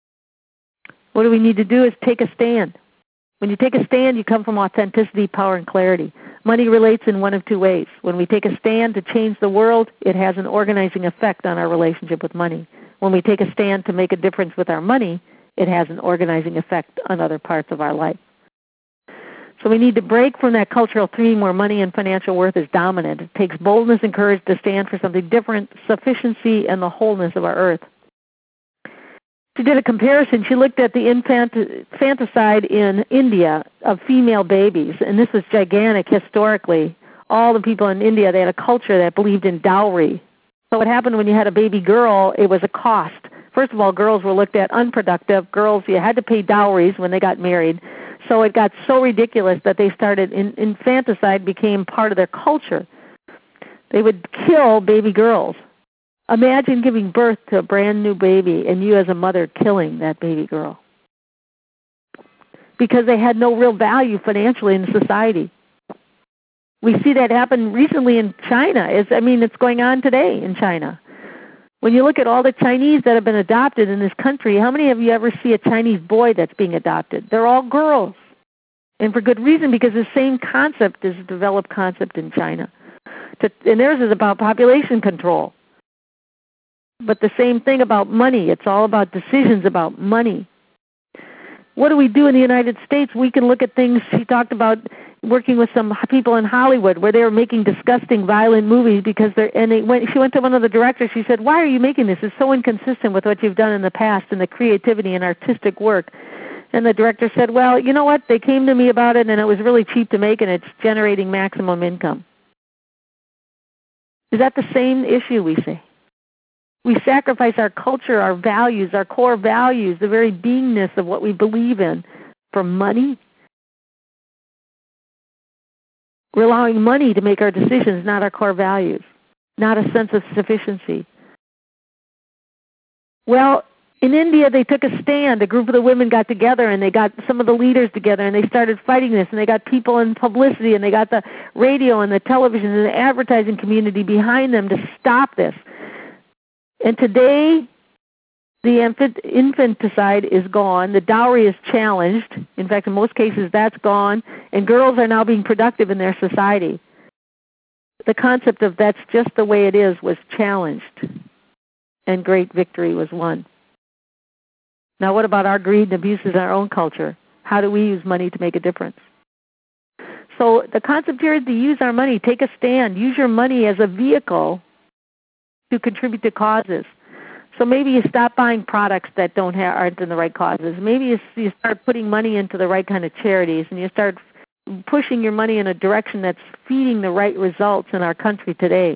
What do we need to do is take a stand. When you take a stand, you come from authenticity, power, and clarity. Money relates in one of two ways. When we take a stand to change the world, it has an organizing effect on our relationship with money. When we take a stand to make a difference with our money, it has an organizing effect on other parts of our life. So we need to break from that cultural theme where money and financial worth is dominant. It takes boldness and courage to stand for something different, sufficiency and the wholeness of our earth. She did a comparison. She looked at the infant- infanticide in India of female babies, and this was gigantic historically. All the people in India, they had a culture that believed in dowry. So what happened when you had a baby girl, it was a cost. First of all, girls were looked at unproductive. Girls, you had to pay dowries when they got married. So it got so ridiculous that they started, in, infanticide became part of their culture. They would kill baby girls. Imagine giving birth to a brand new baby and you as a mother killing that baby girl. Because they had no real value financially in society. We see that happen recently in China. It's, I mean, it's going on today in China. When you look at all the Chinese that have been adopted in this country, how many of you ever see a Chinese boy that's being adopted? They're all girls. And for good reason, because the same concept is a developed concept in China. To, and theirs is about population control. But the same thing about money. It's all about decisions about money. What do we do in the United States? We can look at things. She talked about working with some people in Hollywood where they were making disgusting, violent movies because they're, and they went, she went to one of the directors. She said, why are you making this? It's so inconsistent with what you've done in the past and the creativity and artistic work. And the director said, well, you know what? They came to me about it, and it was really cheap to make, and it's generating maximum income. Is that the same issue we see? We sacrifice our culture, our values, our core values, the very beingness of what we believe in for money. We're allowing money to make our decisions, not our core values, not a sense of sufficiency. Well, in India, they took a stand. A group of the women got together, and they got some of the leaders together, and they started fighting this, and they got people in publicity, and they got the radio and the television and the advertising community behind them to stop this. And today, the infanticide is gone. The dowry is challenged. In fact, in most cases, that's gone. And girls are now being productive in their society. The concept of that's just the way it is was challenged. And great victory was won. Now what about our greed and abuses in our own culture? How do we use money to make a difference? So the concept here is to use our money. Take a stand. Use your money as a vehicle to contribute to causes. So maybe you stop buying products that don't have, aren't in the right causes. Maybe you, you start putting money into the right kind of charities, and you start pushing your money in a direction that's feeding the right results in our country today.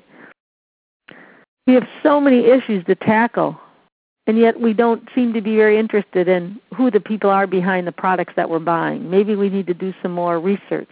We have so many issues to tackle, and yet we don't seem to be very interested in who the people are behind the products that we're buying. Maybe we need to do some more research.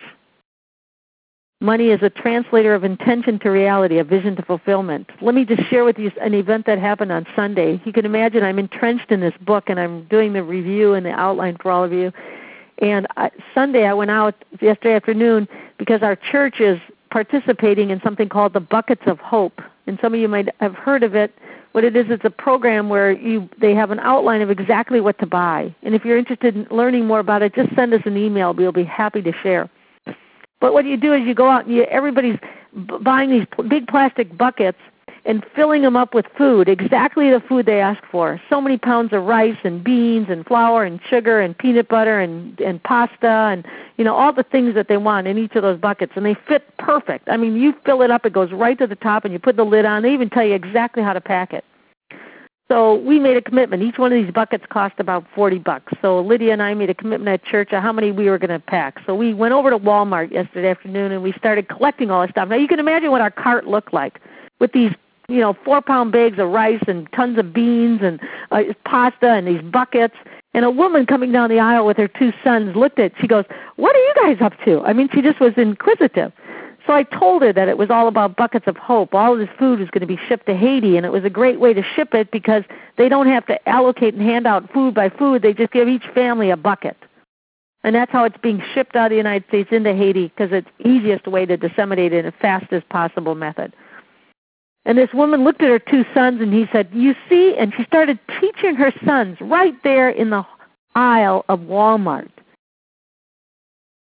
Money is a translator of intention to reality, a vision to fulfillment. Let me just share with you an event that happened on Sunday. You can imagine I'm entrenched in this book, and I'm doing the review and the outline for all of you. And I, Sunday I went out yesterday afternoon because our church is participating in something called the Buckets of Hope. And some of you might have heard of it. What it is, it's a program where you they have an outline of exactly what to buy. And if you're interested in learning more about it, just send us an email. We'll be happy to share. But what you do is you go out and you, everybody's b- buying these p- big plastic buckets and filling them up with food, exactly the food they ask for. So many pounds of rice and beans and flour and sugar and peanut butter and, and pasta and, you know, all the things that they want in each of those buckets. And they fit perfect. I mean, you fill it up, it goes right to the top, and you put the lid on. They even tell you exactly how to pack it. So we made a commitment. Each one of these buckets cost about forty bucks. So Lydia and I made a commitment at church of how many we were going to pack. So we went over to Walmart yesterday afternoon, and we started collecting all this stuff. Now you can imagine what our cart looked like with these, you know, four-pound bags of rice and tons of beans and uh, pasta and these buckets. And a woman coming down the aisle with her two sons looked at it. She goes, "What are you guys up to?" I mean, she just was inquisitive. So I told her that it was all about buckets of hope. All of this food was going to be shipped to Haiti, and it was a great way to ship it because they don't have to allocate and hand out food by food. They just give each family a bucket. And that's how it's being shipped out of the United States into Haiti because it's the easiest way to disseminate it in the fastest possible method. And this woman looked at her two sons, and he said, "You see?" And she started teaching her sons right there in the aisle of Walmart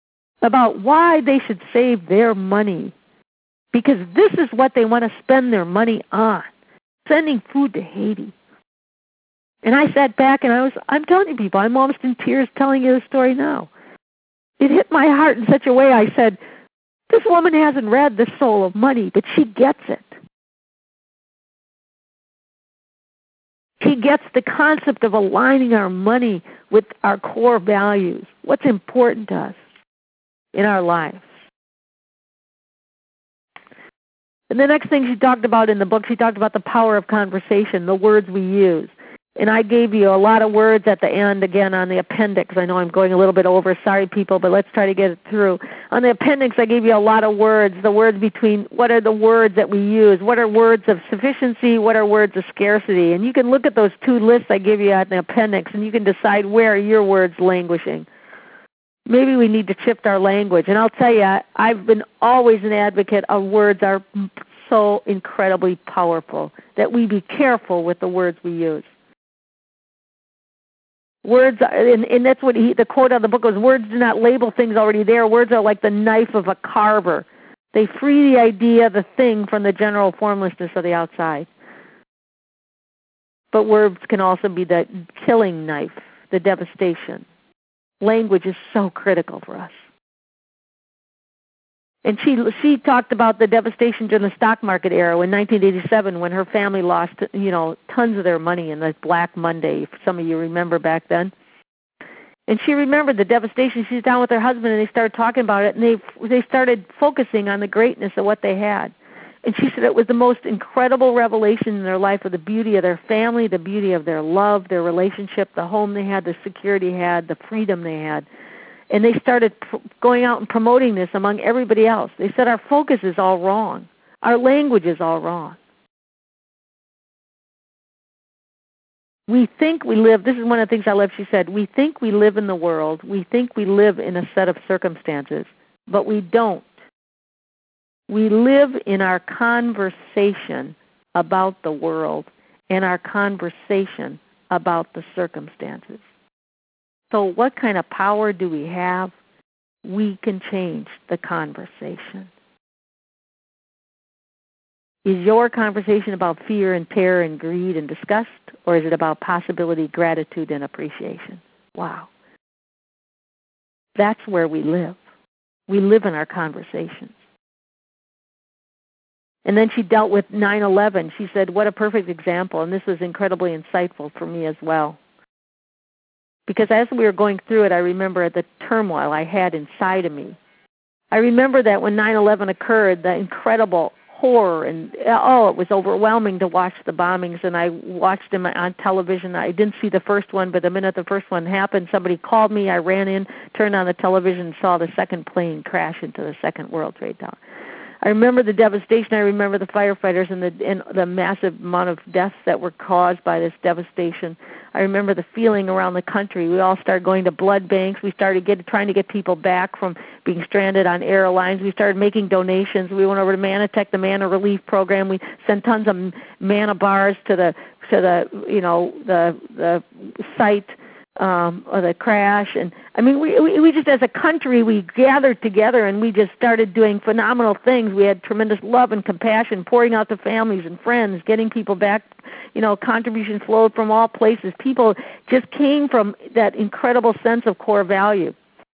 about why they should save their money, because this is what they want to spend their money on, sending food to Haiti. And I sat back and I was, I'm telling you people, I'm almost in tears telling you the story now. It hit my heart in such a way. I said, this woman hasn't read The Soul of Money, but she gets it. She gets the concept of aligning our money with our core values, what's important to us in our lives. And the next thing she talked about in the book, she talked about the power of conversation, the words we use. And I gave you a lot of words at the end, again, on the appendix. I know I'm going a little bit over. Sorry, people, but let's try to get it through. On the appendix, I gave you a lot of words, the words between what are the words that we use, what are words of sufficiency, what are words of scarcity. And you can look at those two lists I give you at the appendix, and you can decide where are your words languishing. Maybe we need to shift our language. And I'll tell you, I've been always an advocate of words are so incredibly powerful, that we be careful with the words we use. Words, and, and that's what he, the quote of the book was, words do not label things already there. Words are like the knife of a carver. They free the idea, the thing, from the general formlessness of the outside. But words can also be the killing knife, the devastation. Language is so critical for us. And she she talked about the devastation during the stock market era in nineteen eighty-seven, when her family lost, you know, tons of their money in the Black Monday. If some of you remember back then. And she remembered the devastation. She's down with her husband, and they started talking about it, and they they started focusing on the greatness of what they had. And she said it was the most incredible revelation in their life of the beauty of their family, the beauty of their love, their relationship, the home they had, the security they had, the freedom they had. And they started pr- going out and promoting this among everybody else. They said our focus is all wrong. Our language is all wrong. We think we live, this is one of the things I love, she said, we think we live in the world, we think we live in a set of circumstances, but we don't. We live in our conversation about the world and our conversation about the circumstances. So what kind of power do we have? We can change the conversation. Is your conversation about fear and terror and greed and disgust, or is it about possibility, gratitude, and appreciation? Wow. That's where we live. We live in our conversations. And then she dealt with nine eleven. She said, what a perfect example, and this was incredibly insightful for me as well. Because as we were going through it, I remember the turmoil I had inside of me. I remember that when nine eleven occurred, the incredible horror, and oh, it was overwhelming to watch the bombings, and I watched them on television. I didn't see the first one, but the minute the first one happened, somebody called me. I ran in, turned on the television, and saw the second plane crash into the second World Trade Tower. I remember the devastation. I remember the firefighters and the and the massive amount of deaths that were caused by this devastation. I remember the feeling around the country. We all started going to blood banks. We started get, trying to get people back from being stranded on airlines. We started making donations. We went over to Manatech, the Mana Relief Program. We sent tons of Mana bars to the to the you know the the site. Um, or the crash, and I mean, we, we we just as a country we gathered together and we just started doing phenomenal things. We had tremendous love and compassion, pouring out to families and friends, getting people back. You know, contributions flowed from all places. People just came from that incredible sense of core value.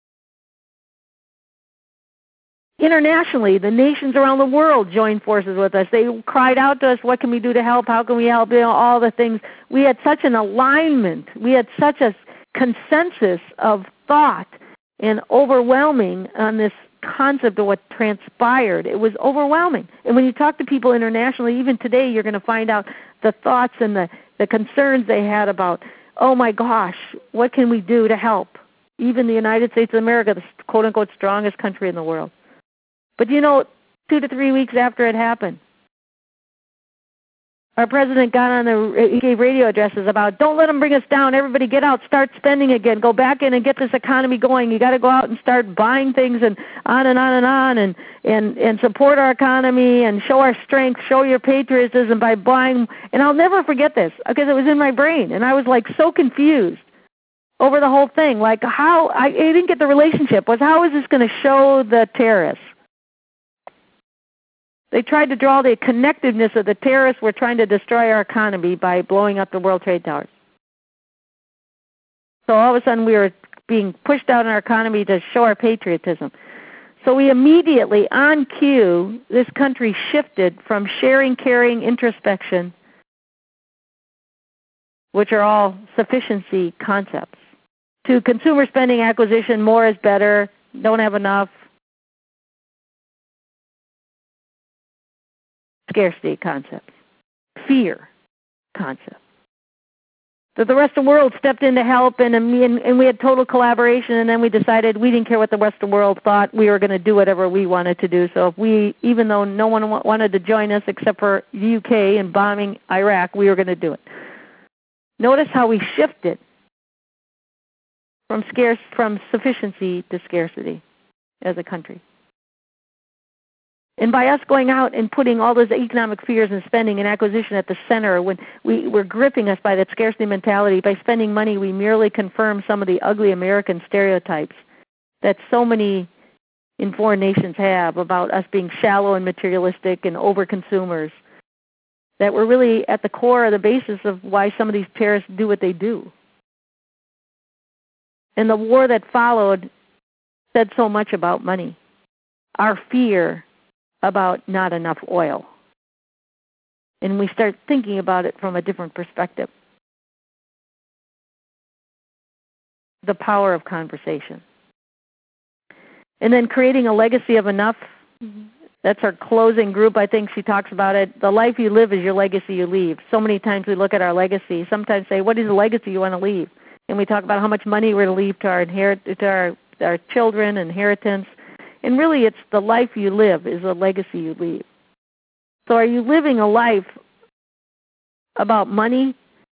Internationally, the nations around the world joined forces with us. They cried out to us, what can we do to help? How can we help? You know, all the things. We had such an alignment. We had such a consensus of thought and overwhelming on this concept of what transpired. It was overwhelming. And when you talk to people internationally, even today, you're going to find out the thoughts and the, the concerns they had about, oh my gosh, what can we do to help? Even the United States of America, the quote-unquote strongest country in the world. But you know, two to three weeks after it happened, our president got on the, he gave radio addresses about, don't let them bring us down. Everybody get out, start spending again. Go back in and get this economy going. You got to go out and start buying things and on and on and on and, and, and support our economy and show our strength, show your patriotism by buying. And I'll never forget this because it was in my brain. And I was like so confused. over the whole thing. Like how, I, I didn't get the relationship, was how is this going to show the terrorists? They tried to draw the connectiveness of the terrorists were trying to destroy our economy by blowing up the World Trade Towers. So all of a sudden we were being pushed out in our economy to show our patriotism. So we immediately, on cue, this country shifted from sharing, caring, introspection, which are all sufficiency concepts, to consumer spending acquisition, more is better, don't have enough, scarcity concepts, fear concepts. That the rest of the world stepped in to help, and, and, and we had total collaboration, and then we decided we didn't care what the rest of the world thought. We were going to do whatever we wanted to do. So if we, even though no one wanted to join us except for the U K in bombing Iraq, we were going to do it. Notice how we shifted from scarce, from sufficiency to scarcity as a country. And by us going out and putting all those economic fears and spending and acquisition at the center, when we were gripping us by that scarcity mentality, by spending money, we merely confirm some of the ugly American stereotypes that so many in foreign nations have about us being shallow and materialistic and over-consumers, that were really at the core of the basis of why some of these terrorists do what they do. And the war that followed said so much about money. Our fear about not enough oil. And we start thinking about it from a different perspective. The power of conversation. And then creating a legacy of enough. Mm-hmm. That's our closing group. I think she talks about it. The life you live is your legacy you leave. So many times we look at our legacy. Sometimes say, what is the legacy you want to leave? And we talk about how much money we're going to leave to our inherit to our, our children, inheritance. And really it's the life you live is the legacy you leave. So are you living a life about money?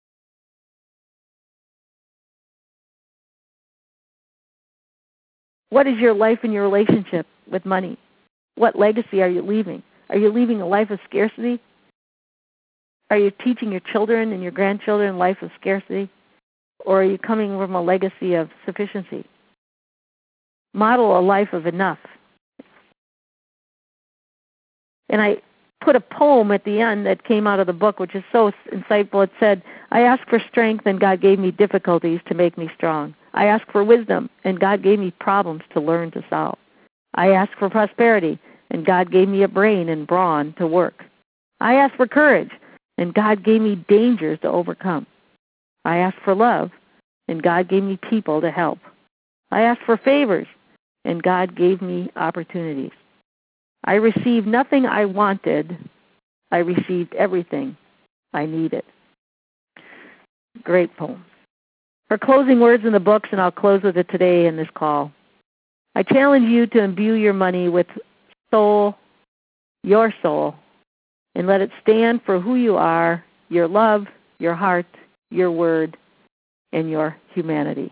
What is your life in your relationship with money? What legacy are you leaving? Are you leaving a life of scarcity? Are you teaching your children and your grandchildren a life of scarcity? Or are you coming from a legacy of sufficiency? Model a life of enough. And I put a poem at the end that came out of the book, which is so insightful. It said, I asked for strength, and God gave me difficulties to make me strong. I asked for wisdom, and God gave me problems to learn to solve. I asked for prosperity, and God gave me a brain and brawn to work. I asked for courage, and God gave me dangers to overcome. I asked for love, and God gave me people to help. I asked for favors, and God gave me opportunities. I received nothing I wanted. I received everything I needed. Great poem. Her closing words in the books, and I'll close with it today in this call. I challenge you to imbue your money with soul, your soul, and let it stand for who you are, your love, your heart, your word, and your humanity.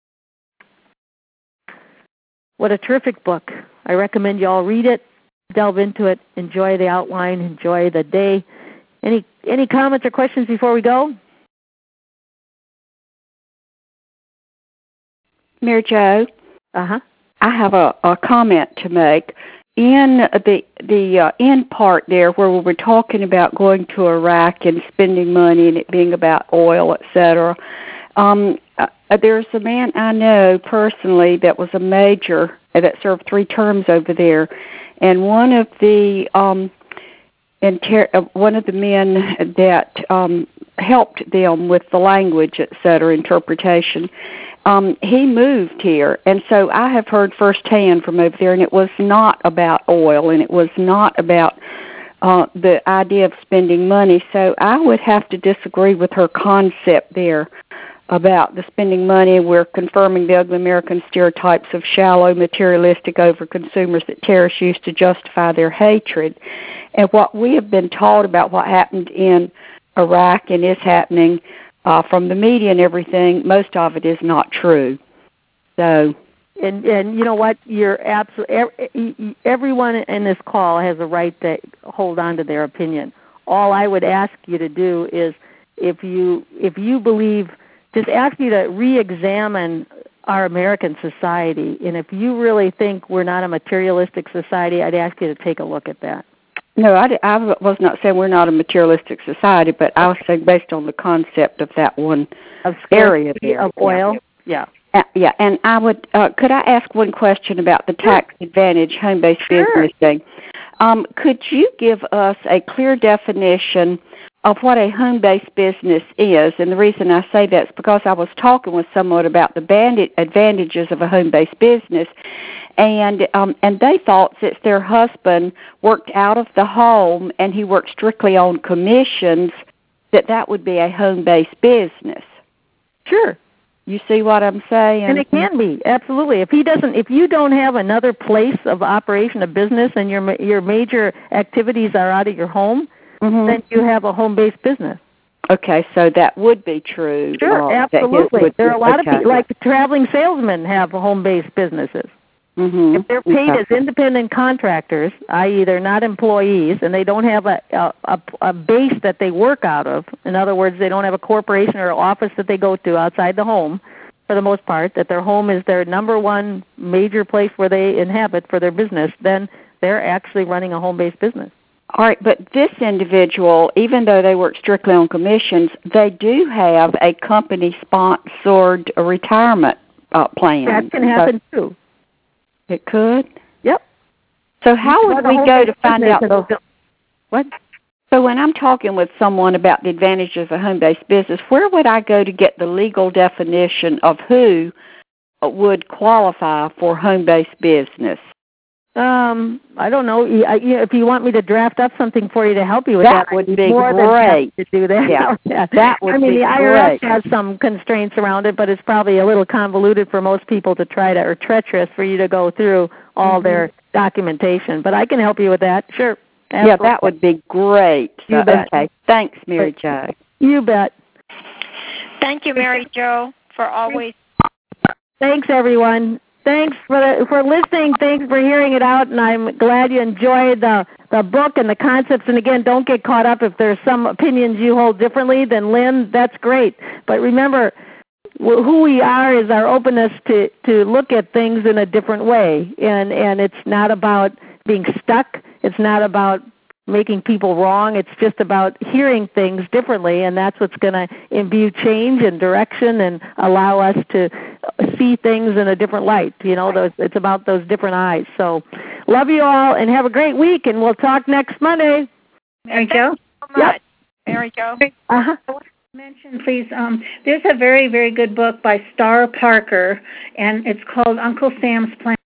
What a terrific book. I recommend you all read it, delve into it, enjoy the outline, enjoy the day. Any any comments or questions before we go? Mary Jo, uh-huh. I have a, a comment to make. In the the uh, end part there where we were talking about going to Iraq and spending money and it being about oil, et cetera, um, uh, there's a man I know personally that was a major that served three terms over there, and one of the um, inter- uh, one of the men that um, helped them with the language, et cetera, interpretation. Um, he moved here, and so I have heard firsthand from over there, and it was not about oil, and it was not about uh, the idea of spending money. So I would have to disagree with her concept there about the spending money. We're confirming the ugly American stereotypes of shallow, materialistic over-consumers that terrorists use to justify their hatred. And what we have been taught about what happened in Iraq and is happening Uh, from the media and everything, most of it is not true. So, and and you know what? You're absolutely. Everyone in this call has a right to hold on to their opinion. All I would ask you to do is, if you if you believe just ask you to re-examine our American society. And if you really think we're not a materialistic society, I'd ask you to take a look at that. No, I, I was not saying we're not a materialistic society, but I was saying based on the concept of that one of area there. Of oil, yeah. Yeah. Uh, yeah, and I would, uh, could I ask one question about the tax advantage home-based Sure. business thing? Um, could you give us a clear definition of what a home-based business is? And the reason I say that is because I was talking with someone about the bandit advantages of a home-based business, and um, and they thought since their husband worked out of the home and he worked strictly on commissions, that that would be a home-based business. Sure. You see what I'm saying? And it can be, absolutely. If he doesn't, if you don't have another place of operation of business and your your major activities are out of your home, mm-hmm. then you have a home-based business. Okay, so that would be true. Sure, uh, absolutely. There are a lot okay. of people, like traveling salesmen have home-based businesses. Mm-hmm. If they're paid okay. as independent contractors, that is they're not employees, and they don't have a, a, a base that they work out of, in other words, they don't have a corporation or office that they go to outside the home, for the most part, that their home is their number one major place where they inhabit for their business, then they're actually running a home-based business. All right, but this individual, even though they work strictly on commissions, they do have a company-sponsored retirement uh, plan. That can happen, so, too. It could? Yep. So how would we go to find out those? What? So when I'm talking with someone about the advantages of a home-based business, where would I go to get the legal definition of who would qualify for home-based business? Um, I don't know. If you want me to draft up something for you to help you with that, that, would be more great. Than to do that. Yeah, yeah. That would I mean, be the I R S great. has some constraints around it, but it's probably a little convoluted for most people to try to, or treacherous for you to go through all mm-hmm. their documentation. But I can help you with that. Sure. Absolutely. Yeah, that would be great. You so, bet. Okay. Thanks, Mary Jo. You bet. Thank you, Mary Jo, for always. Thanks, everyone. Thanks for the, for listening. Thanks for hearing it out, and I'm glad you enjoyed the, the book and the concepts. And again, don't get caught up if there's some opinions you hold differently than Lynn. That's great. But remember, who we are is our openness to, to look at things in a different way. And, and it's not about being stuck. It's not about making people wrong. It's just about hearing things differently, and that's what's going to imbue change and direction and allow us to see things in a different light. You know, those, it's about those different eyes. So love you all, and have a great week, and we'll talk next Monday. Mary Jo? So yep. Mary Jo? Uh-huh. Mention, please, um, there's a very, very good book by Star Parker, and it's called Uncle Sam's Plan.